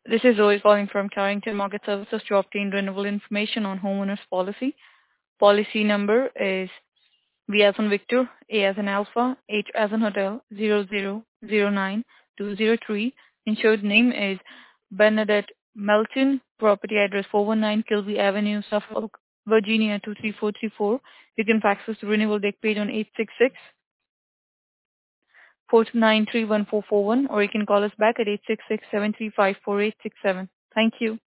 This is Zoe calling from Carrington Market Services to obtain renewable information on homeowners policy. Policy number is V as in Victor, A as in Alpha, H as in Hotel, 0009203. Insured name is Bernadette Melton. Property address 419 Kilby Avenue, Suffolk, Virginia 23434. You can fax us the renewal deck page on 866 493 1441, or you can call us back at 866 735 4867. Thank you.